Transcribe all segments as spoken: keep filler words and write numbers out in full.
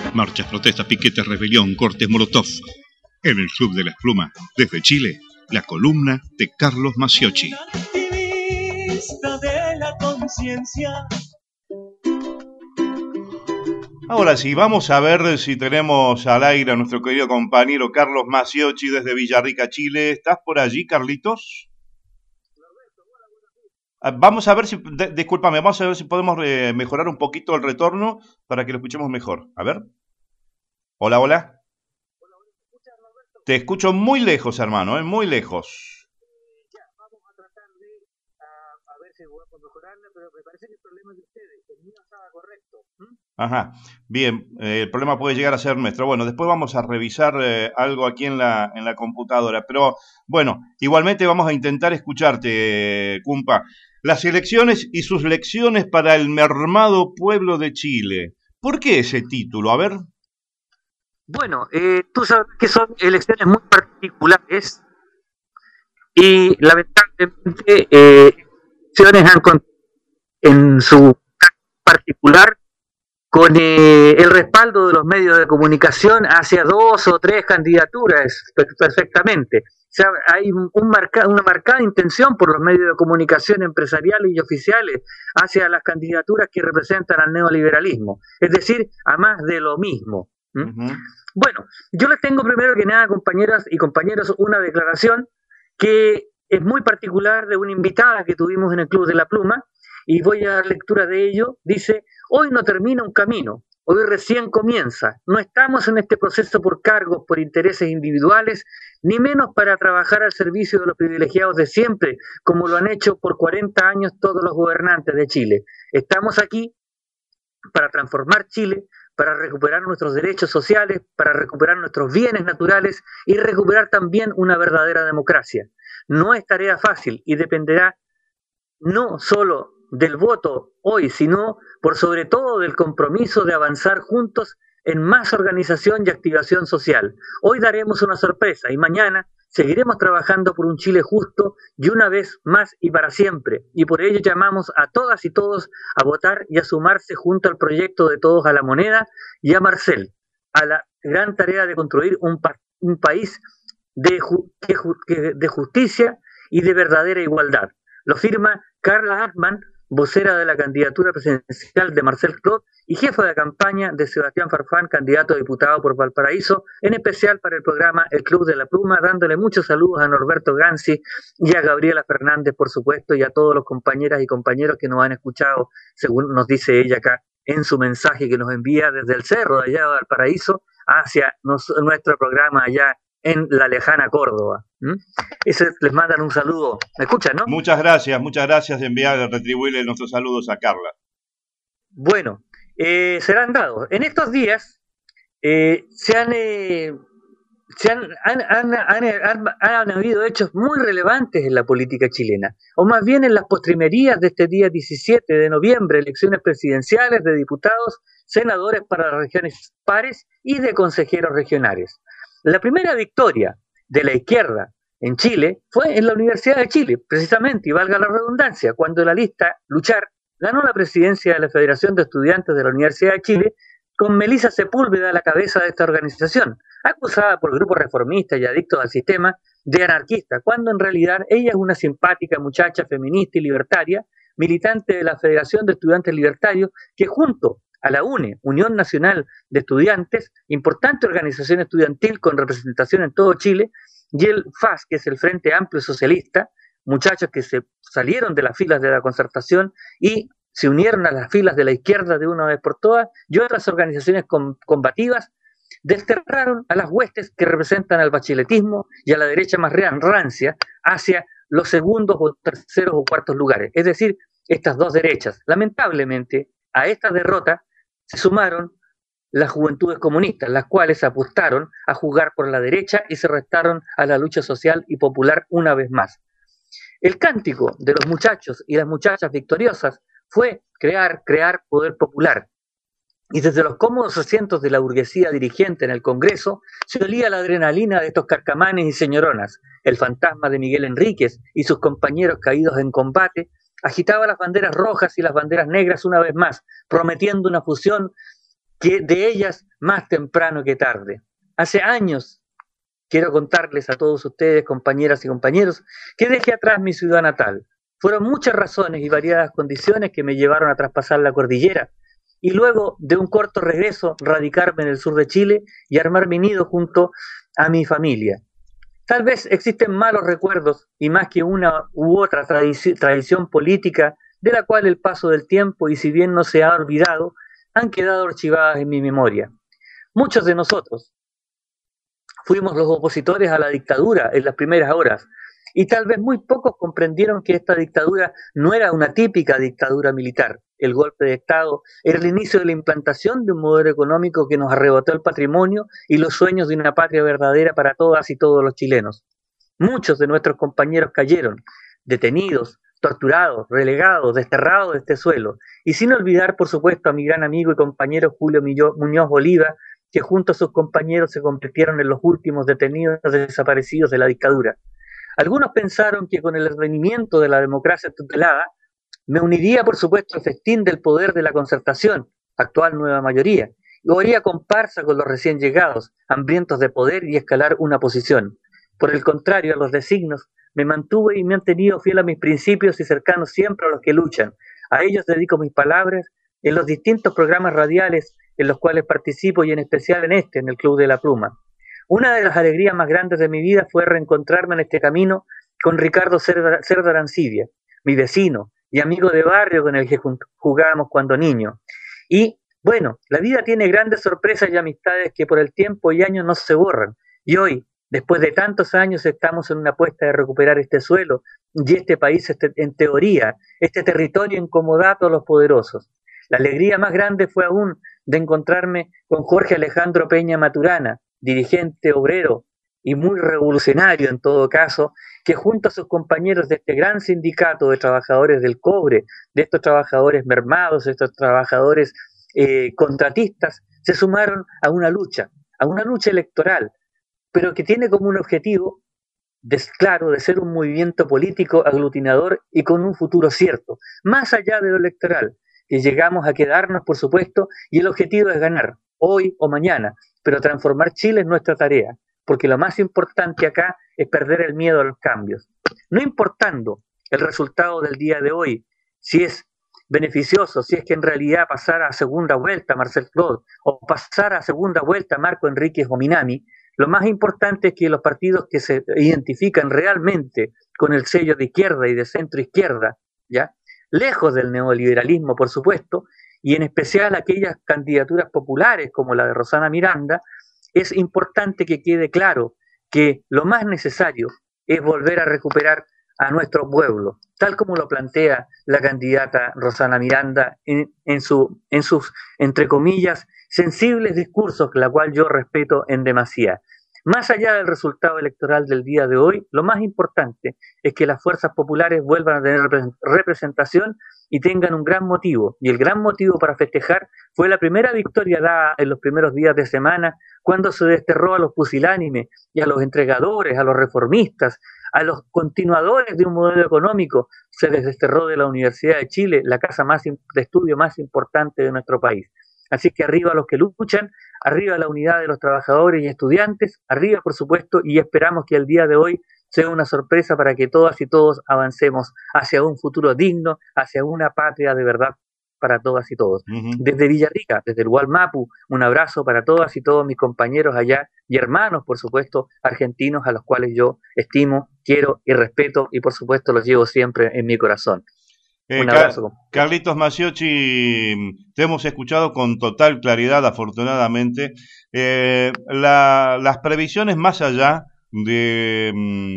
Marchas, protestas, piquetes, rebelión, cortes, molotov. En el Club de las Plumas, desde Chile, la columna de Carlos Maciocchi. Activista de la conciencia. Ahora sí, vamos a ver si tenemos al aire a nuestro querido compañero Carlos Maciocchi desde Villarrica, Chile. ¿Estás por allí, Carlitos? Vamos a ver si, de, discúlpame, vamos a ver si podemos eh, mejorar un poquito el retorno para que lo escuchemos mejor. A ver. Hola, hola. Te escucho muy lejos, hermano, ¿eh? Muy lejos. Ya, vamos a tratar de a, a ver si podemos mejorarla, pero me parece que el problema es de ustedes, que el mío estaba correcto. ¿Mm? Ajá, bien, eh, el problema puede llegar a ser nuestro. Bueno, después vamos a revisar eh, algo aquí en la, en la computadora, pero bueno, igualmente vamos a intentar escucharte, eh, Cumpa. Las elecciones y sus lecciones para el mermado pueblo de Chile. ¿Por qué ese título? A ver. Bueno, eh, tú sabes que son elecciones muy particulares y lamentablemente eh, elecciones han con, en su particular con eh, el respaldo de los medios de comunicación hacia dos o tres candidaturas perfectamente. O sea, hay un marca, una marcada intención por los medios de comunicación empresariales y oficiales hacia las candidaturas que representan al neoliberalismo, es decir, a más de lo mismo. ¿Mm? Uh-huh. Bueno, yo les tengo primero que nada, compañeras y compañeros, una declaración que es muy particular de una invitada que tuvimos en el Club de la Pluma, y voy a dar lectura de ello. Dice: hoy no termina un camino, hoy recién comienza. No estamos en este proceso por cargos, por intereses individuales, ni menos para trabajar al servicio de los privilegiados de siempre, como lo han hecho por cuarenta años todos los gobernantes de Chile. Estamos aquí para transformar Chile, para recuperar nuestros derechos sociales, para recuperar nuestros bienes naturales y recuperar también una verdadera democracia. No es tarea fácil y dependerá no solo del voto hoy, sino por sobre todo del compromiso de avanzar juntos en más organización y activación social. Hoy daremos una sorpresa y mañana seguiremos trabajando por un Chile justo y una vez más y para siempre, y por ello llamamos a todas y todos a votar y a sumarse junto al proyecto de Todos a la Moneda y a Marcel, a la gran tarea de construir un, pa un país de, ju que, de justicia y de verdadera igualdad. Lo firma Carla Hartmann, vocera de la candidatura presidencial de Marcel Clot y jefa de campaña de Sebastián Farfán, candidato a diputado por Valparaíso, en especial para el programa El Club de la Pluma, dándole muchos saludos a Norberto Gansi y a Gabriela Fernández, por supuesto, y a todos los compañeras y compañeros que nos han escuchado, según nos dice ella acá en su mensaje que nos envía desde el cerro de allá de Valparaíso hacia nos, nuestro programa allá en la lejana Córdoba. ¿Mm? Ese, les mandan un saludo. ¿Me escuchan, no? Muchas gracias, muchas gracias de enviar, retribuirle nuestros saludos a Carla. Bueno, eh, serán dados. En estos días eh, se han, eh, se han, han, han, han, han, han habido hechos muy relevantes en la política chilena, o más bien en las postrimerías de este día diecisiete de noviembre, elecciones presidenciales de diputados, senadores para las regiones pares y de consejeros regionales. La primera victoria de la izquierda en Chile fue en la Universidad de Chile, precisamente, y valga la redundancia, cuando la lista Luchar ganó la presidencia de la Federación de Estudiantes de la Universidad de Chile, con Melissa Sepúlveda a la cabeza de esta organización, acusada por grupos reformistas y adictos al sistema de anarquista, cuando en realidad ella es una simpática muchacha feminista y libertaria, militante de la Federación de Estudiantes Libertarios, que junto a la UNE, Unión Nacional de Estudiantes, importante organización estudiantil con representación en todo Chile, y el F A S, que es el Frente Amplio Socialista, muchachos que se salieron de las filas de la Concertación y se unieron a las filas de la izquierda de una vez por todas, y otras organizaciones com combativas, desterraron a las huestes que representan al bachiletismo y a la derecha más rancia hacia los segundos o terceros o cuartos lugares. Es decir, estas dos derechas. Lamentablemente, a esta derrota se sumaron las juventudes comunistas, las cuales apostaron a jugar por la derecha y se restaron a la lucha social y popular una vez más. El cántico de los muchachos y las muchachas victoriosas fue crear, crear poder popular. Y desde los cómodos asientos de la burguesía dirigente en el Congreso se olía la adrenalina de estos carcamanes y señoronas. El fantasma de Miguel Enríquez y sus compañeros caídos en combate agitaba las banderas rojas y las banderas negras una vez más, prometiendo una fusión que de ellas más temprano que tarde. Hace años, quiero contarles a todos ustedes, compañeras y compañeros, que dejé atrás mi ciudad natal. Fueron muchas razones y variadas condiciones que me llevaron a traspasar la cordillera y luego de un corto regreso radicarme en el sur de Chile y armar mi nido junto a mi familia. Tal vez existen malos recuerdos y más que una u otra tradici- tradición política de la cual el paso del tiempo y si bien no se ha olvidado, han quedado archivadas en mi memoria. Muchos de nosotros fuimos los opositores a la dictadura en las primeras horas y tal vez muy pocos comprendieron que esta dictadura no era una típica dictadura militar. El golpe de Estado era el inicio de la implantación de un modelo económico que nos arrebató el patrimonio y los sueños de una patria verdadera para todas y todos los chilenos. Muchos de nuestros compañeros cayeron, detenidos, torturados, relegados, desterrados de este suelo, y sin olvidar, por supuesto, a mi gran amigo y compañero Julio Muñoz Oliva, que junto a sus compañeros se convirtieron en los últimos detenidos desaparecidos de la dictadura. Algunos pensaron que con el advenimiento de la democracia tutelada me uniría, por supuesto, al festín del poder de la concertación, actual nueva mayoría, y haría comparsa con los recién llegados, hambrientos de poder y escalar una posición. Por el contrario, a los designios, me mantuve y me han tenido fiel a mis principios y cercano siempre a los que luchan. A ellos dedico mis palabras en los distintos programas radiales en los cuales participo y en especial en este, en el Club de la Pluma. Una de las alegrías más grandes de mi vida fue reencontrarme en este camino con Ricardo Cerda, Cerda Arancibia, mi vecino y amigo de barrio con el que jugábamos cuando niño. Y bueno, la vida tiene grandes sorpresas y amistades que por el tiempo y años no se borran. Y hoy, después de tantos años, estamos en una apuesta de recuperar este suelo y este país, este, en teoría, este territorio incomodato a los poderosos. La alegría más grande fue aún de encontrarme con Jorge Alejandro Peña Maturana, dirigente obrero y muy revolucionario en todo caso, que junto a sus compañeros de este gran sindicato de trabajadores del cobre, de estos trabajadores mermados, de estos trabajadores eh, contratistas, se sumaron a una lucha, a una lucha electoral, pero que tiene como un objetivo, de, claro, de ser un movimiento político aglutinador y con un futuro cierto, más allá de lo electoral, que llegamos a quedarnos, por supuesto, y el objetivo es ganar, hoy o mañana, pero transformar Chile es nuestra tarea, porque lo más importante acá es perder el miedo a los cambios. No importando el resultado del día de hoy, si es beneficioso, si es que en realidad pasara a segunda vuelta Marcel Claude o pasara a segunda vuelta Marco Enríquez o Minami, lo más importante es que los partidos que se identifican realmente con el sello de izquierda y de centro izquierda, ¿ya?, lejos del neoliberalismo, por supuesto, y en especial aquellas candidaturas populares como la de Rosana Miranda, es importante que quede claro que lo más necesario es volver a recuperar a nuestro pueblo, tal como lo plantea la candidata Rosana Miranda en, en, su, en sus, entre comillas, sensibles discursos, la cual yo respeto en demasía. Más allá del resultado electoral del día de hoy, lo más importante es que las fuerzas populares vuelvan a tener representación y tengan un gran motivo. Y el gran motivo para festejar fue la primera victoria dada en los primeros días de semana, cuando se desterró a los pusilánimes y a los entregadores, a los reformistas, a los continuadores de un modelo económico. Se les desterró de la Universidad de Chile, la casa más de estudio más importante de nuestro país. Así que arriba los que luchan, arriba la unidad de los trabajadores y estudiantes, arriba por supuesto, y esperamos que el día de hoy sea una sorpresa para que todas y todos avancemos hacia un futuro digno, hacia una patria de verdad para todas y todos. Uh-huh. Desde Villarrica, desde el Gualmapu, un abrazo para todas y todos mis compañeros allá y hermanos, por supuesto, argentinos a los cuales yo estimo, quiero y respeto y por supuesto los llevo siempre en mi corazón. Eh, Car Carlitos Maciocchi, te hemos escuchado con total claridad, afortunadamente. Eh, la, las previsiones más allá de,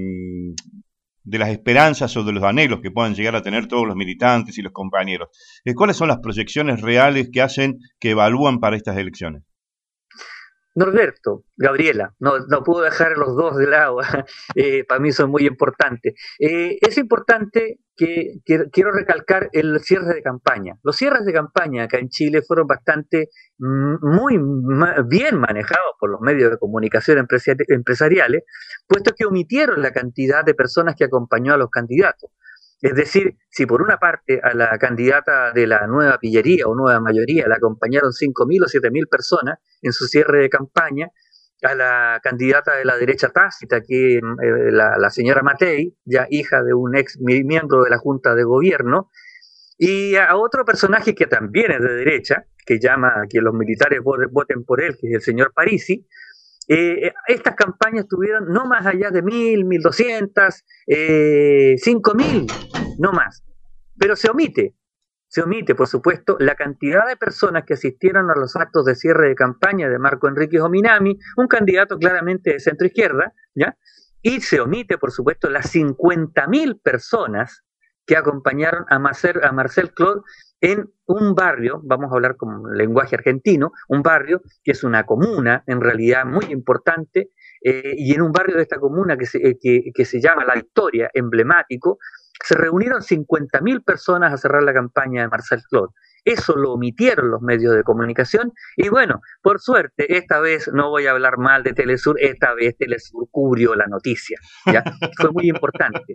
de las esperanzas o de los anhelos que puedan llegar a tener todos los militantes y los compañeros, eh, ¿cuáles son las proyecciones reales que hacen, que evalúan para estas elecciones? Norberto, Gabriela, no, no puedo dejar los dos de lado, eh, para mí son muy importantes. Eh, es importante que, que quiero recalcar el cierre de campaña. Los cierres de campaña acá en Chile fueron bastante, muy bien manejados por los medios de comunicación empresariales, puesto que omitieron la cantidad de personas que acompañó a los candidatos. Es decir, si por una parte a la candidata de la nueva pillería o nueva mayoría la acompañaron cinco mil o siete mil personas en su cierre de campaña, a la candidata de la derecha tácita, que eh, la, la señora Matei, ya hija de un ex miembro de la Junta de Gobierno, y a otro personaje que también es de derecha, que llama a que los militares voten por él, que es el señor Parisi. Eh, estas campañas tuvieron no más allá de mil, mil doscientas, eh, cinco mil, no más. Pero se omite, se omite, por supuesto, la cantidad de personas que asistieron a los actos de cierre de campaña de Marco Enrique Ominami, un candidato claramente de centro izquierda, ¿ya? Y se omite, por supuesto, las cincuenta mil personas que acompañaron a Marcel, a Marcel Claude en un barrio, vamos a hablar con lenguaje argentino, un barrio que es una comuna en realidad muy importante, eh, y en un barrio de esta comuna que se, eh, que, que se llama La Victoria, emblemático, se reunieron cincuenta mil personas a cerrar la campaña de Marcel Claude. Eso lo omitieron los medios de comunicación y bueno, por suerte, esta vez no voy a hablar mal de Telesur, esta vez Telesur cubrió la noticia, ¿ya? Fue muy importante.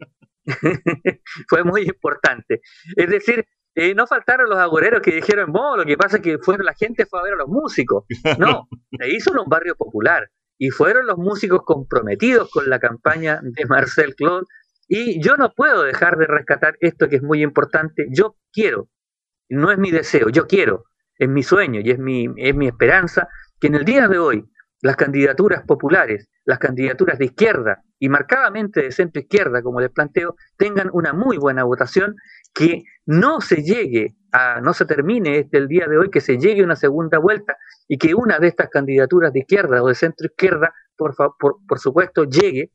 Fue muy importante. Es decir, Eh, no faltaron los agoreros que dijeron, no, lo que pasa es que fueron, la gente fue a ver a los músicos. No, se hizo en un barrio popular y fueron los músicos comprometidos con la campaña de Marcel Claude. Y yo no puedo dejar de rescatar esto que es muy importante. Yo quiero, no es mi deseo, yo quiero, es mi sueño y es mi, es mi esperanza que en el día de hoy las candidaturas populares, las candidaturas de izquierda y marcadamente de centro izquierda, como les planteo, tengan una muy buena votación, que no se llegue a, no se termine este el día de hoy, que se llegue a una segunda vuelta y que una de estas candidaturas de izquierda o de centro izquierda, por, por, por supuesto, llegue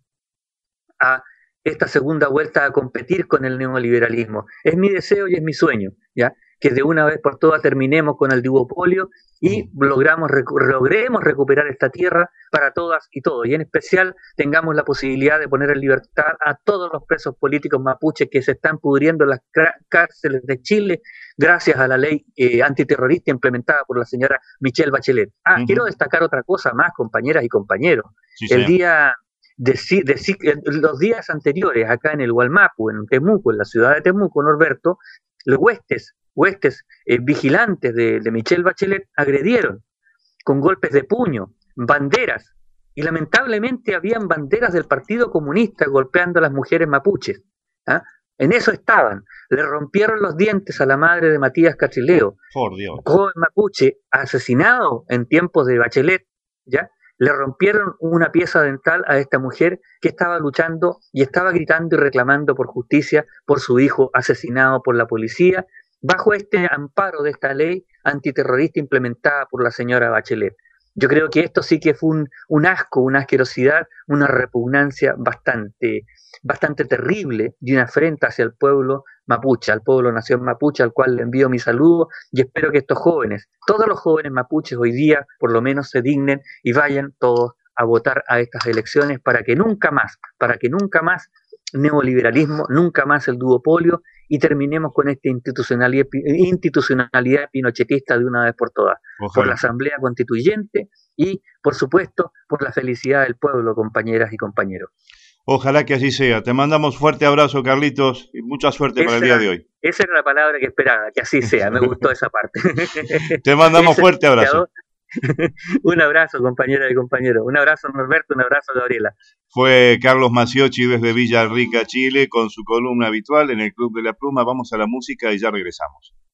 a esta segunda vuelta a competir con el neoliberalismo. Es mi deseo y es mi sueño, ¿ya? Que de una vez por todas terminemos con el duopolio y logramos, recu logremos recuperar esta tierra para todas y todos, y en especial tengamos la posibilidad de poner en libertad a todos los presos políticos mapuches que se están pudriendo en las cárceles de Chile gracias a la ley eh, antiterrorista implementada por la señora Michelle Bachelet. Ah, uh-huh. Quiero destacar otra cosa más, compañeras y compañeros. Sí, el día de, de, de, los días anteriores, acá en el Gualmapu, en Temuco, en la ciudad de Temuco, Norberto, los huestes huestes eh, vigilantes de, de Michelle Bachelet agredieron con golpes de puño, banderas, y lamentablemente habían banderas del Partido Comunista golpeando a las mujeres mapuches. ¿Ah? En eso estaban. Le rompieron los dientes a la madre de Matías Catrileo, por Dios, joven mapuche asesinado en tiempos de Bachelet, ¿ya? Le rompieron una pieza dental a esta mujer que estaba luchando y estaba gritando y reclamando por justicia por su hijo asesinado por la policía, bajo este amparo de esta ley antiterrorista implementada por la señora Bachelet. Yo creo que esto sí que fue un, un asco, una asquerosidad, una repugnancia bastante, bastante terrible y una afrenta hacia el pueblo mapuche, al pueblo nación mapuche, al cual le envío mi saludo y espero que estos jóvenes, todos los jóvenes mapuches hoy día por lo menos se dignen y vayan todos a votar a estas elecciones para que nunca más, para que nunca más neoliberalismo, nunca más el duopolio y terminemos con esta institucionalidad, institucionalidad pinochetista de una vez por todas. Ojalá. Por la Asamblea Constituyente y, por supuesto, por la felicidad del pueblo, compañeras y compañeros. Ojalá que así sea. Te mandamos fuerte abrazo, Carlitos, y mucha suerte esa para el día de hoy. Esa era la palabra que esperaba, que así sea. Me gustó esa parte. Te mandamos ese, fuerte abrazo. Un abrazo, compañera y compañero. Un abrazo, Norberto, un abrazo, Gabriela. Fue Carlos Maciochi desde Villa Rica, Chile, con su columna habitual en el Club de la Pluma. Vamos a la música y ya regresamos.